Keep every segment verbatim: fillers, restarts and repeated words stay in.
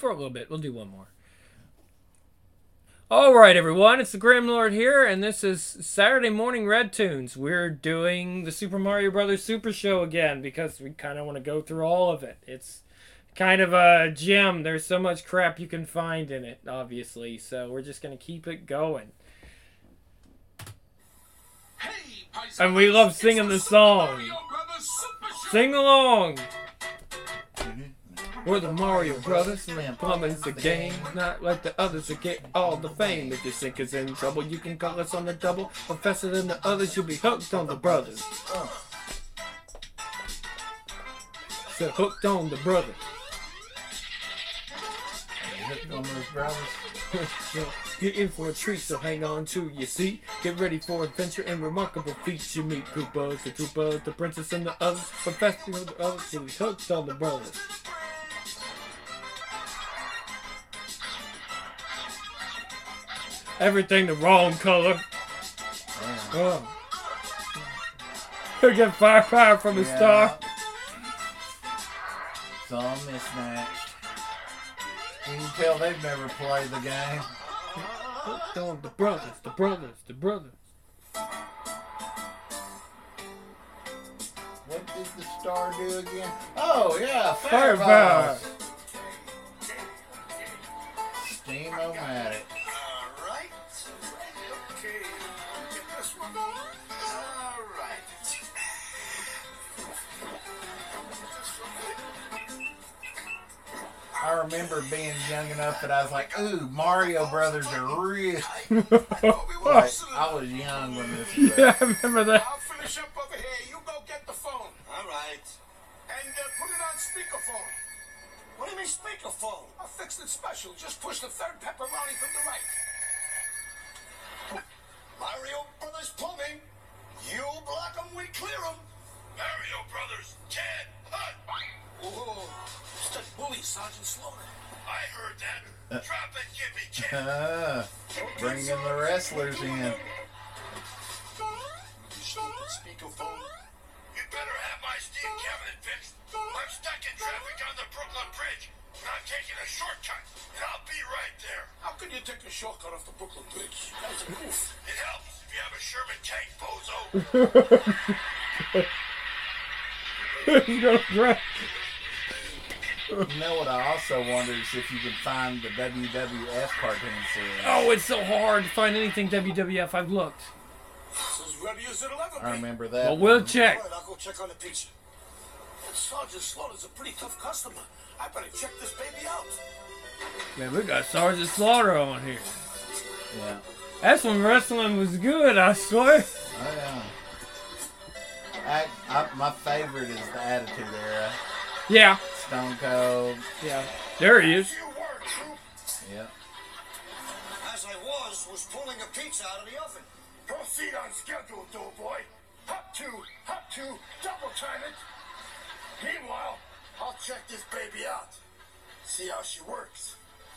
for a little bit. We'll do one more. Alright everyone, it's the Grim Lord here, and this is Saturday Morning Red Tunes. We're doing the Super Mario Brothers Super Show again, because we kind of want to go through all of it. It's kind of a gem. There's so much crap you can find in it, obviously, so we're just going to keep it going. Hey, and we love singing the song. Sing along! We're the Mario Brothers, and plumbing's the game. Not like the others that get all the fame. If your sink is in trouble, you can call us on the double. Or faster than the others, you'll be hooked on the brothers. So hooked on the brothers. Hooked on those brothers. You're in for a treat, so hang on to your seat. Get ready for adventure and remarkable feats. You meet Koopas, the Troopas, the princess, and the others. But faster than the others, you'll be hooked on the brothers. Everything the wrong color. Oh. He'll get fire power from his yeah. star. It's all mismatched. You can tell they've never played the game. Hooked on the brothers, the brothers, the brothers. What did the star do again? Oh, yeah, Fire Fireballs. power. Steam-o-matic. I remember being young enough that I was like, ooh, Mario Brothers are real. Like, I was young when this was. Yeah, I remember that. I'll finish up over here. You go get the phone. All right. And uh, put it on speakerphone. What do you mean speakerphone? I fixed it special. Just push the third pepperoni from the right. Mario Brothers Plumbing. You block them, we clear them. Mario Brothers, Ted, Hut. Whoa. It's that bully, Sergeant Slaughter. I heard that. Drop it, give me Ted. Uh, bringing the wrestlers in. Stupid speakerphone. You better have my steam cabinet fixed. I'm stuck in traffic on the Brooklyn Bridge. And I'm taking a shortcut. And I'll be right there. How can you take a shortcut off the Brooklyn Bridge? That's a goof. It helps if you have a Sherman tank, bozo. He's gonna drive. You know what I also wonder is if you can find the W W F cartoon series. Oh, it's so hard to find anything W W F. I've looked. It's as ready as it'll ever be. I remember that. Well, we'll one. check. All right, I'll go check on the pizza. That Sergeant Slaughter's a pretty tough customer. I better check this baby out. Man, we got Sergeant Slaughter on here. Yeah. That's when wrestling was good, I swear. Oh, yeah. I, I, my favorite is the Attitude Era. Yeah. Stone Cold. Yeah. There he is. You were, Troop. Yeah. As I was, was pulling a pizza out of the oven. Proceed on schedule, doughboy. Hop two, hop two, double time it. Meanwhile, I'll check this baby out. See how she works.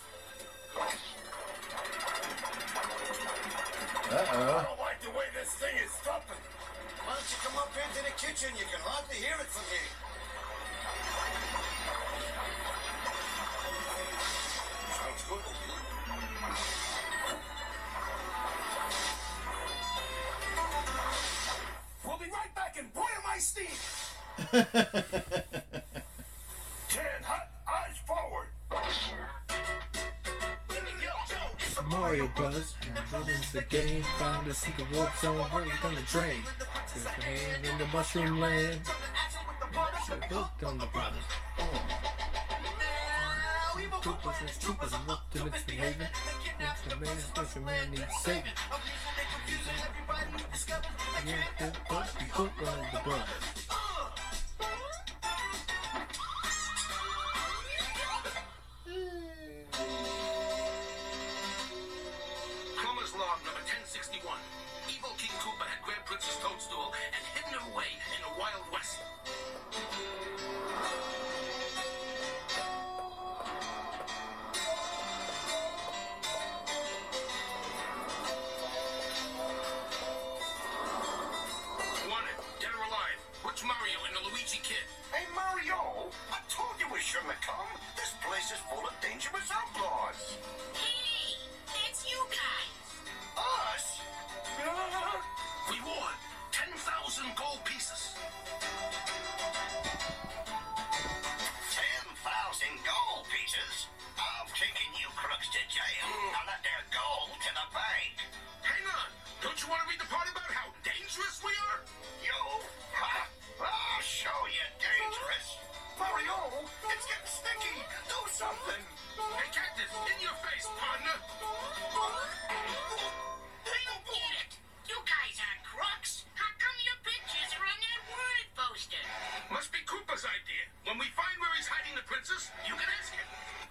Uh-oh. I don't like the way this thing is thumping. Why don't you come up into the kitchen? You can hardly hear it from here. Sounds good. We'll be right back and boil my steam. Ten hot eyes forward. Mario Brothers, brothers the game, found a secret warp zone, where we gonna drain. There's a hand in the mushroom land. So hooked on the brothers. Troopers and troopers and optimists behaving. Extra man, special man needs saving. Yeah, hooked up, we hooked on the brothers. Plumber's log number ten sixty-one. Evil King Koopa had grabbed Princess Toadstool and hidden her away in the Wild West. Wanted, dead or alive. Which Mario and the Luigi Kid? Hey, Mario! I told you we shouldn't have come. This place is full of dangerous your face, partner. I don't get it. You guys aren't crooks. How come your pictures are on that wanted poster? Must be Koopa's idea. When we find where he's hiding the princess, you can ask him.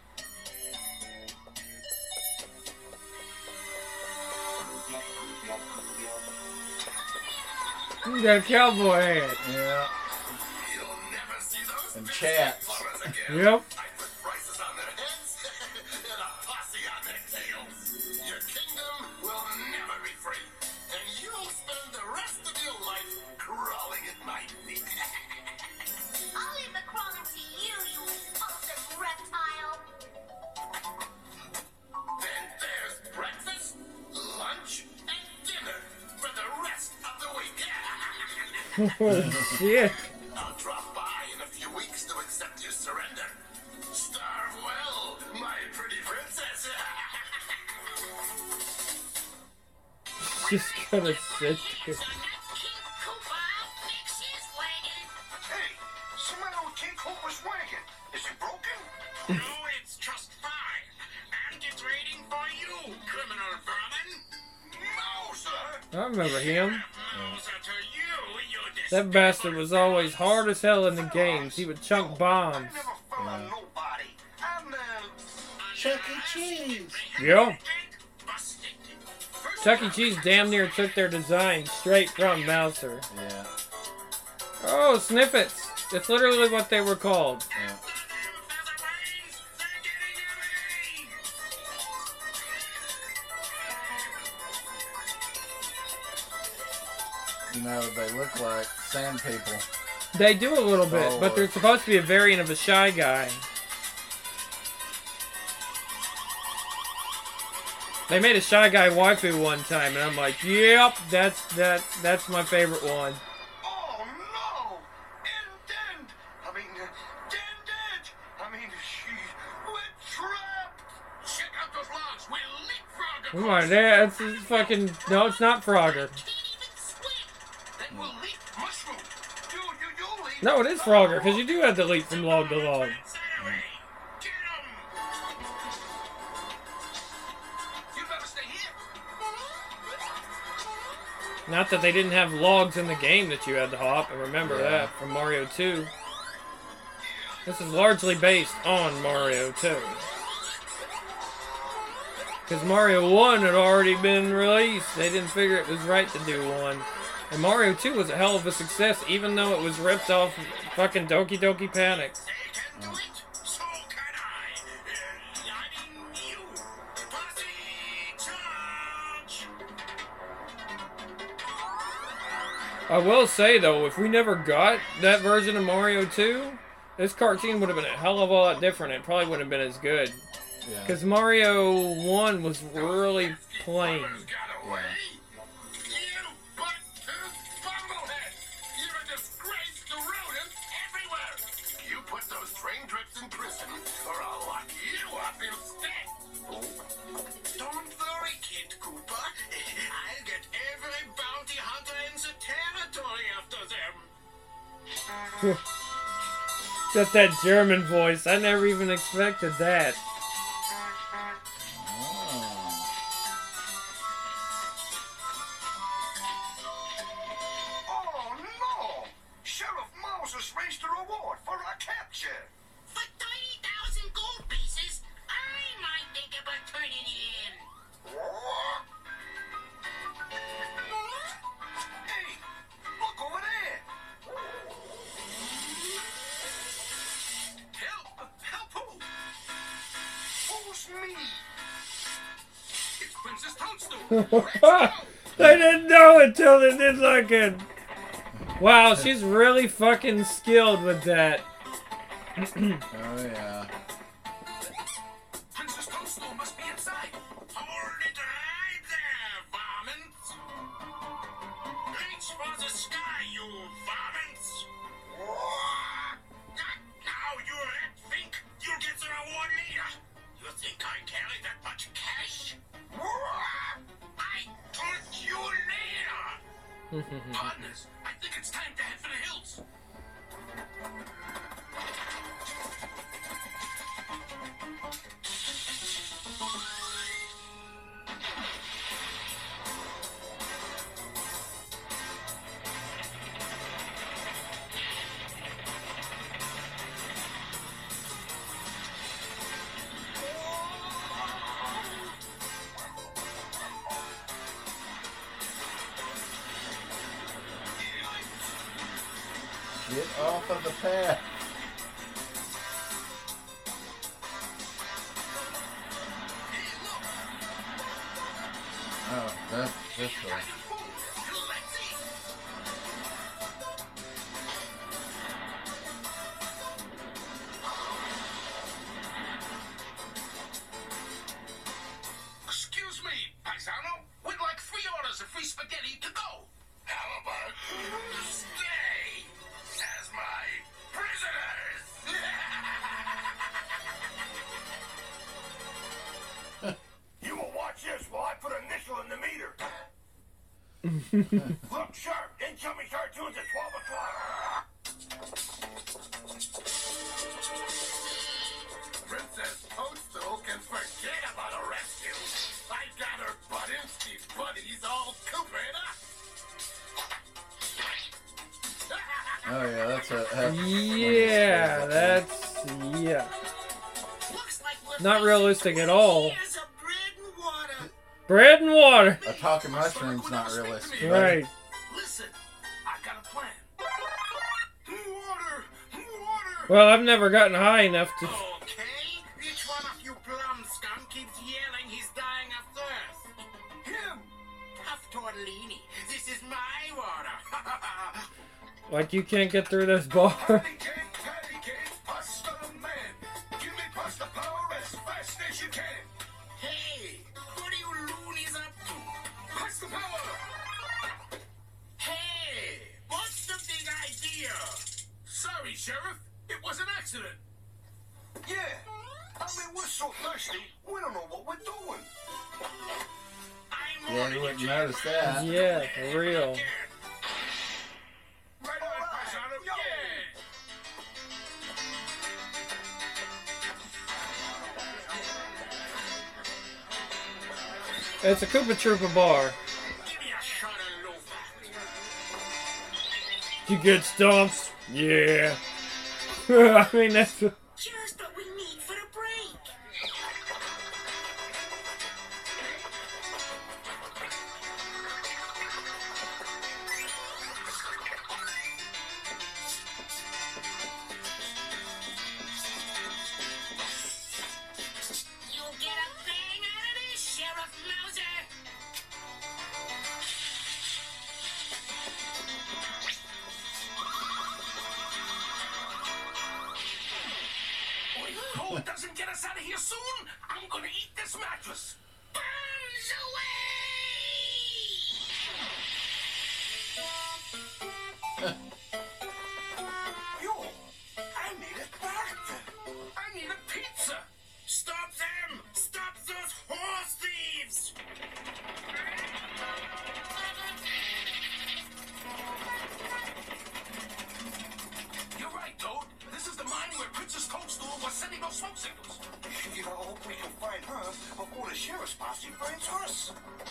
You got a cowboy hat. Yeah. You'll never see those And big chats. fellas again. Yep. I put prices on their heads and a posse on their tails. Your kingdom will never be free, and you'll spend the rest of your life crawling at my feet. I'll leave the crawling to you, you awesome reptile. Then there's breakfast, lunch, and dinner for the rest of the week. Oh, shit. I'll drop by in a few weeks to accept your surrender. Starve well, my pretty princess. Just gonna sit there. So that King Koopa fix his wagon. Hey, what's the matter with King Koopa's wagon? Is it broken? No, it's just fine. And it's waiting for you, criminal vermin. Mauser! I remember him. Mauser to you, you That bastard was always hard as hell in the games. He would chunk bombs. I never fell on nobody. I'm, uh... Chuck E. Cheese. Yo. Busted. Chuck E. Cheese damn near took their design straight from Mouser. Yeah. Oh, snippets. That's literally what they were called. Yeah. Featherwings, they're getting at me! You know, they look like sand people. They do a little bit, Oh, but they're supposed to be a variant of a Shy Guy. They made a Shy Guy waifu one time, and I'm like, yep, that's that, that's my favorite one. Oh, no! Indeed! I mean, uh, dead, dead! I mean, she... We're trapped! Check out those logs. We'll leapfrog Come on, that's it's fucking. No, it's not Frogger. Can't even swim. Then we'll leap mushroom. You, you, you leave. No, it is Frogger, because you do have to leap from log to log. Saturday. Get 'em! You better stay here. Not that they didn't have logs in the game that you had to hop, and remember Yeah. that from Mario two. This is largely based on Mario two. Because Mario one had already been released. They didn't figure it was right to do one. And Mario two was a hell of a success, even though it was ripped off fucking Doki Doki Panic. They can do it. So can I. Uh, I mean you. Posse charge! I will say, though, if we never got that version of Mario two, this cartoon would have been a hell of a lot different. It probably wouldn't have been as good. Yeah. Because Mario one was really plain. Got away. You butt-toothed bumblehead. You're a disgrace to rodent everywhere. You put those train trips in prison, or I'll lock you up instead. Don't worry, Kid Koopa. I'll get every bounty hunter in the territory after them. Just that German voice. I never even expected that. Oh, no! Sheriff Moses raised the reward for our capture. For thirty thousand gold pieces, I might think about turning it in. Hey, look over there. Help! Help who? Who's me? It's Princess Toadstool. Let's go. They didn't know until they did looking. Wow, she's really fucking skilled with that. Oh, yeah. Princess Toadstool must be inside. Hold it right there, varmints. Reach for the sky, you varmints. Now you red think you'll get the reward later. You think I carry that much cash? I told you later. Partners, I think it's time to head for the hills. Get off of the path. Oh, that's this way. Excuse me, Paisano. We'd like three orders of free spaghetti to go. How about stay as my prisoners? You will watch this while I put a nickel in the meter. Look sharp. Incoming cartoons at twelve o'clock. Princess Toadstool can forget about a rescue. I got her Budinsky buddies all cooped up. Oh yeah, that's a. That's Yeah, that's yeah. Looks like we're Not facing realistic at twenty all. years of bread and water. Bread and water. A talking mushroom's not realistic. Right. Listen, I got a plan. Water, water. Well, I've never gotten high enough to. Okay, each one of you plum scum keeps yelling he's dying of thirst. Him. Tough tortellini, this is my water. Like you can't get through this bar. Patty cake, patty cake, pasta man. Give me pasta power as fast as you can. Hey, what are you loonies up to? Pasta power. Hey, what's the big idea? Sorry, Sheriff. It was an accident. Yeah. I mean, we're so thirsty, we don't know what we're doing. I'm Yeah, warning you wouldn't Jim notice Brown. that. Yeah, for real. Right on, Paisano. Yeah. It's a Koopa Troopa bar. Give me a shot of loafer. You get stumped? Yeah. I mean, that's. Just what we need for a break. You'll get a bang out of this, Sheriff Mauser. If cold doesn't get us out of here soon, I'm gonna eat this mattress. Burns away! Yo, I need it back. I need a pizza. Stop them! Stop those horse thieves! You're right, Toad. This is the mine where Princess Toadstool was sending those smoke signals. You know, I hope we can find her before the sheriff's posse finds us.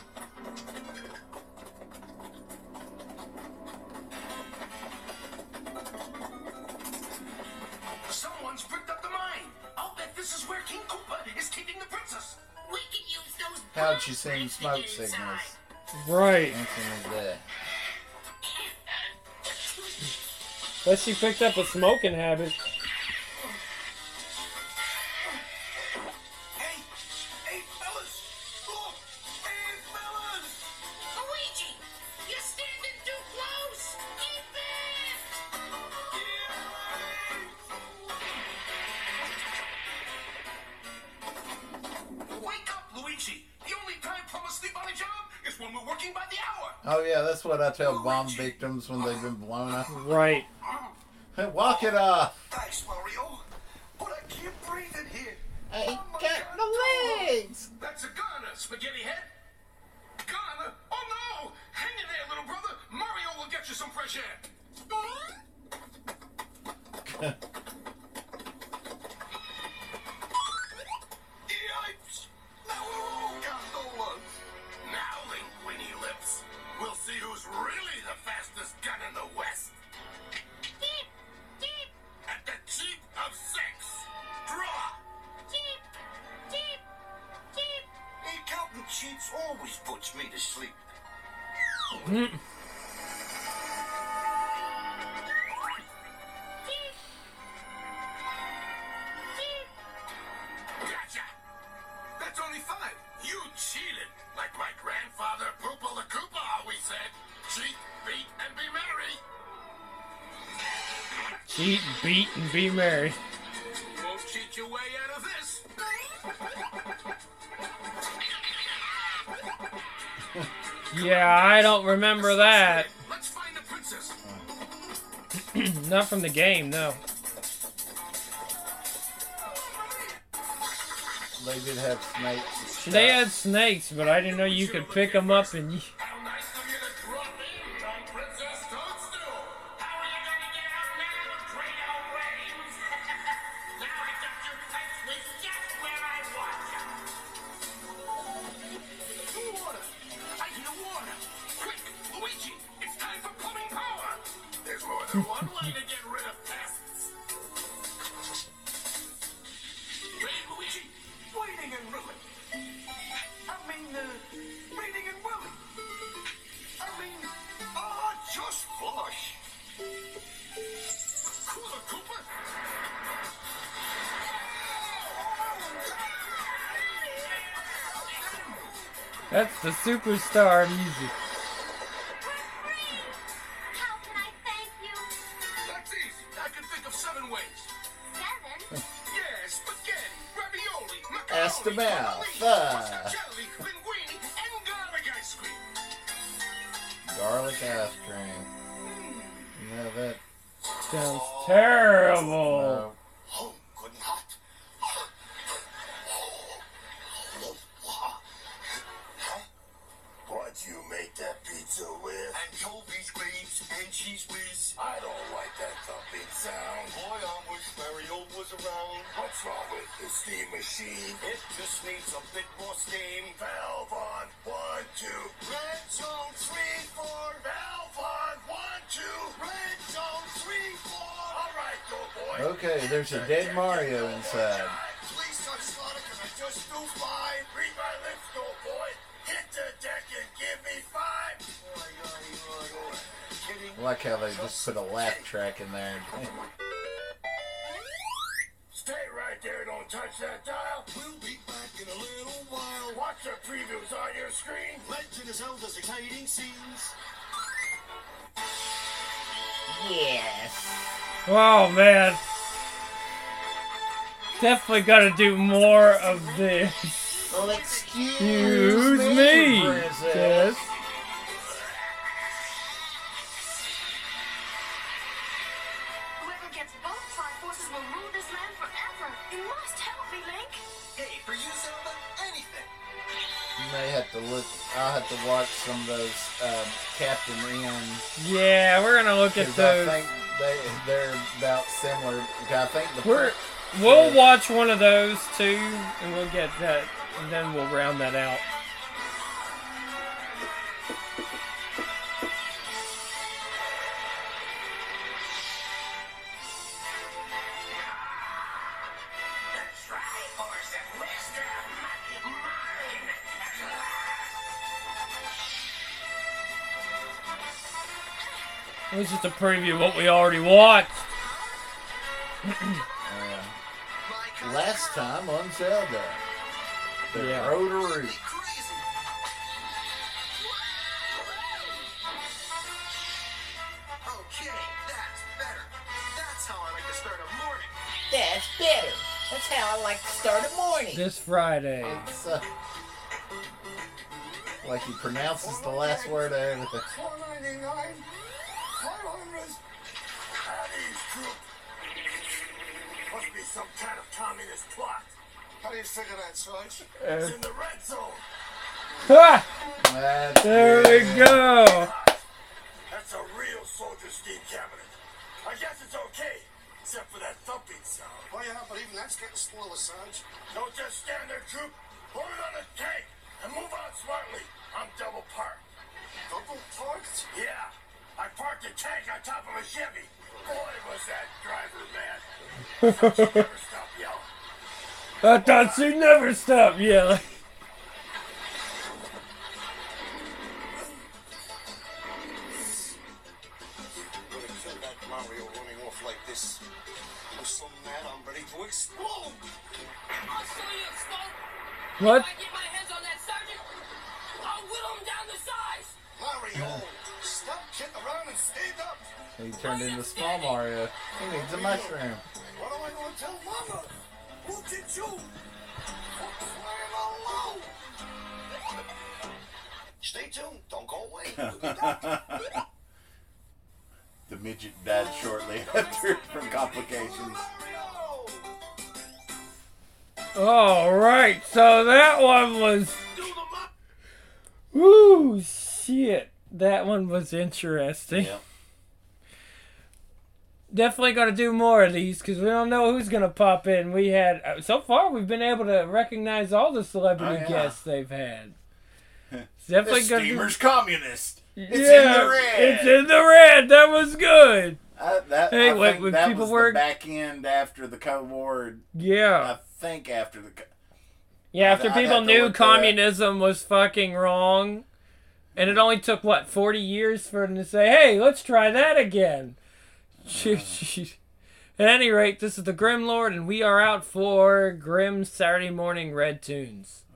Someone's bricked up the mine. I'll bet this is where King Koopa is keeping the princess. We can use those How'd bomb she send threats to smoke get inside. signals? Right. Nothing is there. But she picked up a smoking habit. Hey, hey, fellas. Look, hey, fellas. Luigi, you're standing too close! Keep back! Wake up, Luigi. The only time Plum asleep on a job is when we're working by the hour. Oh yeah, that's what I tell bomb victims when they've been blown up. Right. Hey, walk it off. Thanks, Mario. But I can't breathe in here. I ain't Oh my got God, no Toad. legs. That's a gunner, spaghetti head. Gunner? Oh no! Hang in there, little brother. Mario will get you some fresh air. Yipes. Now we're all gondolas. Now, linguini lips. We'll see who's really the fastest gun in the West. Deep, deep, At the cheap of six. Draw. deep, deep, deep. Hey, counting cheats always puts me to sleep. twenty-five. You cheated, like my grandfather Poopa the Koopa always said. Cheat, beat, and be merry. Cheat, beat, and be merry. Won't cheat your way out of this. Yeah, I don't remember that. Let's find the princess. Not from the game, no. They did have snakes. They had snakes, but I didn't know you could pick them up and... y- How nice of you to drop in, young Princess Toadstool. How are you gonna get out now, great old brains? Now I got you placed just where I want you. Water! I hear water! Quick, Luigi! It's time for plumbing power! There's more than one way to get rid of pests. Hey, Luigi! Waiting and ruin. I mean, uh, reading and willing. I mean, oh, just flush. Cooler Cooper. That's the superstar music. How can I thank you? That's easy. I can think of seven ways. Seven? Yeah, spaghetti, ravioli, macaroni, Esteban, tortellini, uh. mozzarella, linguine, and garlic ice cream. Garlic ice cream. No, that. Sounds terrible. No. Oh, good and hot. What'd you make that pizza with? Anchovies, grapes, and cheese whiz. I don't like that thumping sound. Boy, I wish Mario was around. What's wrong with the steam machine? It just needs a bit more steam. Valve on, one, two. Red zone three, four. Valve on, one, two. Red zone three, four. All right, go boy. Okay, there's a dead Mario inside. Please touch Sonic and I just do five. Five, read my lips, go boy. Hit the deck and give me five. Oh my God, you are kidding. I like how they just put a laugh track in there. Stay right there, don't touch that dial. We'll be back in a little while. Watch the previews on your screen. Legend of Zelda's exciting scenes. Yes. Oh, man. Definitely gotta do more of this. Well, excuse, Excuse me, me, princess. sis. Whoever gets both Triforces will rule this land forever. You must help me, Link. Hey, for you, Zelda, anything. You may have to look. I'll have to watch some of those um, Captain N. Yeah, we're gonna look at Because I those. think they they're about similar. I think the We're we'll watch one of those too, and we'll get that, and then we'll round that out. Triforce and wisdom, mine at last. It was just a preview of what we already watched. uh, last time on Zelda, the Yeah. Road to Root. Crazy. Okay, that's better. That's how I like to start a morning. That's better. That's how I like to start a morning. This Friday. It's uh, like he pronounces the last word of everything. four ninety-nine. five hundred. Howdy's troop. Must be some kind of communist plot. How do you figure that, Sarge? It's in the red zone. Ha! That's There good. we go. That's a real soldier steam cabinet. I guess it's okay, except for that thumping sound. Oh yeah, but even that's getting slower, Sarge. Don't just stand there, troop. Hold it on the tank and move on smartly. I'm double parked. Double parked? Yeah, I parked the tank on top of a Chevy. Boy, was that driver mad. She never stopped yelling. I thought she'd never stop yelling. I'm gonna kill that Mario running off like this. I'm so mad I'm ready to explode. I'll show you, Smoke. What? If I get my hands on that sergeant, I'll whittle him down to size. Mario, stop kidding around and stand up. He turned into small Mario. He needs a mushroom. What am I going to tell Mama? Look at you. For crying out loud. Stay tuned. Don't go away. We'll be back. The midget died shortly after from complications. Mario! All right, so that one was. Do the mop. Woo, shit. That one was interesting. Yep. Definitely going to do more of these because we don't know who's going to pop in. We had, uh, so far, we've been able to recognize all the celebrity Oh, yeah. guests they've had. It's The definitely going to steamer's communist. It's yeah, in the red. It's in the red. That was good. I, that, Hey, I when- think when that people was were- the back end after the Cold War. Yeah. I think after the. co- Yeah, after I'd people have to knew look that up. communism was fucking wrong, and it only took, what, forty years for them to say, hey, let's try that again. At any rate, this is the Grim Lord, and we are out for Grim Saturday Morning Red Tunes.